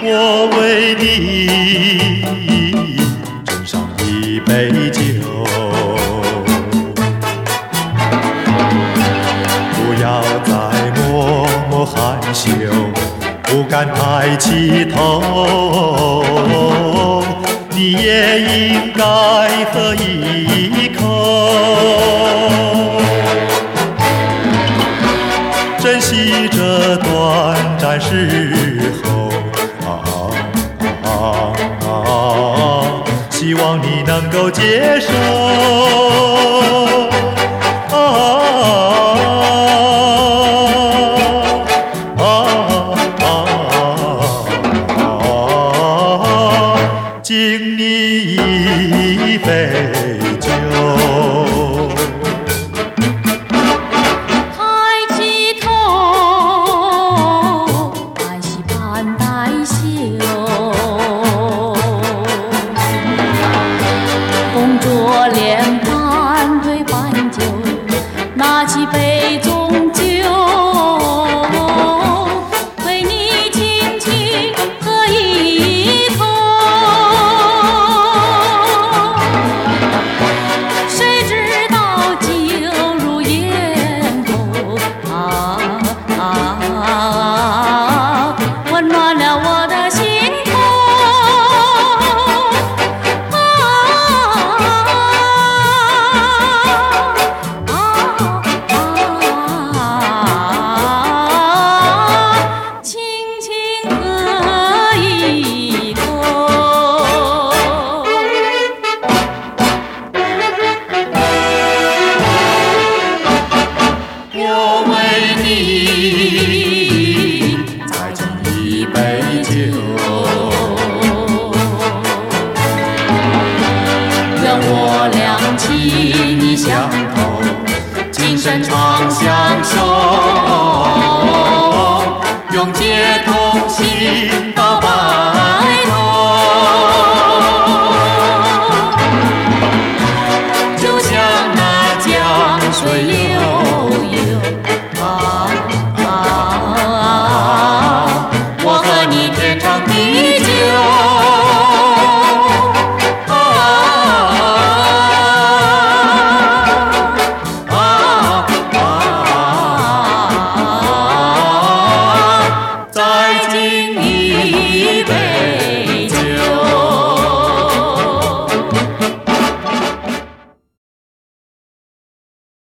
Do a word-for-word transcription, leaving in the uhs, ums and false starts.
我为你斟上一杯酒，不要再默默害羞，不敢抬起头，你也应该喝一口，珍惜这短暂时候。希望你能够接受。啊啊啊啊！敬你一杯酒。 抬起头，爱惜半代秀。着脸盘对半酒，拿起杯中酒，为你轻轻喝一口。谁知道酒入咽喉，啊啊啊！温暖了我的心头。 再斟一杯酒， 愿我俩情意相投，今生长。